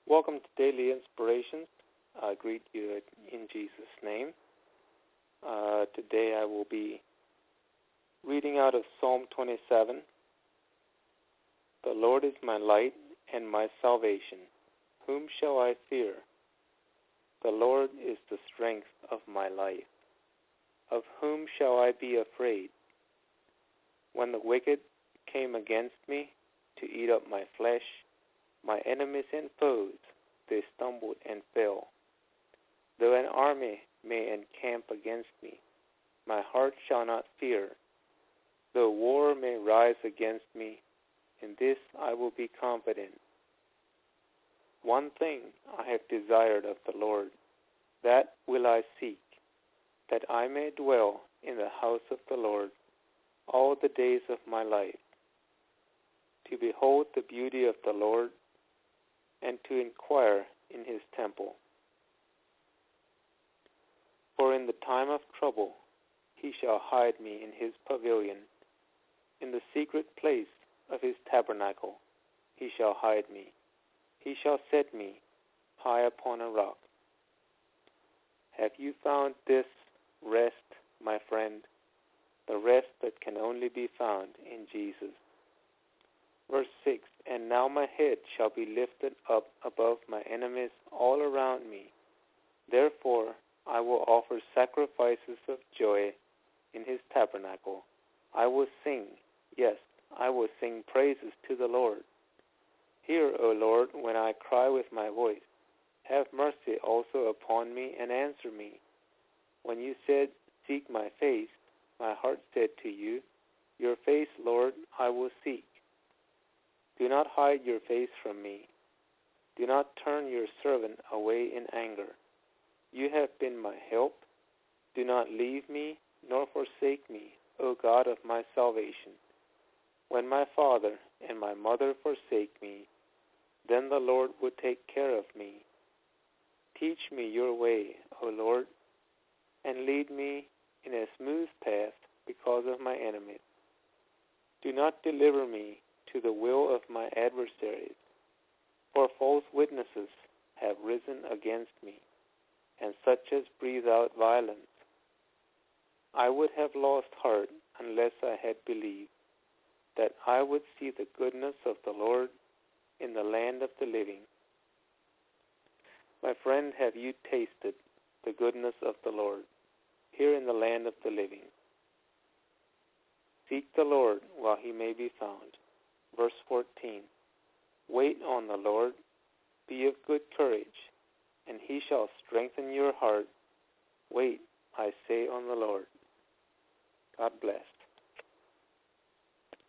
Welcome to Daily Inspirations. I greet you in Jesus' name. Today I will be reading out of Psalm 27. The Lord is my light and my salvation. Whom shall I fear? The Lord is the strength of my life. Of whom shall I be afraid? When the wicked came against me to eat up my flesh, my enemies and foes, they stumbled and fell. Though an army may encamp against me, my heart shall not fear. Though war may rise against me, in this I will be confident. One thing I have desired of the Lord, that will I seek, that I may dwell in the house of the Lord all the days of my life, to behold the beauty of the Lord, and to inquire in his temple. For in the time of trouble he shall hide me in his pavilion. In the secret place of his tabernacle he shall hide me. He shall set me high upon a rock. Have you found this rest, my friend? The rest that can only be found in Jesus. Verse 6, and now my head shall be lifted up above my enemies all around me. Therefore I will offer sacrifices of joy in his tabernacle. I will sing, yes, I will sing praises to the Lord. Hear, O Lord, when I cry with my voice. Have mercy also upon me and answer me. When you said, seek my face, my heart said to you, your face, Lord, I will seek. Do not hide your face from me. Do not turn your servant away in anger. You have been my help. Do not leave me nor forsake me, O God of my salvation. When my father and my mother forsake me, then the Lord will take care of me. Teach me your way, O Lord, and lead me in a smooth path because of my enemies. Do not deliver me to the will of my adversaries, for false witnesses have risen against me, and such as breathe out violence. I would have lost heart unless I had believed that I would see the goodness of the Lord in the land of the living. My friend, have you tasted the goodness of the Lord here in the land of the living? Seek the Lord while he may be found. Verse 14, wait on the Lord, be of good courage, and he shall strengthen your heart. Wait, I say, on the Lord. God bless.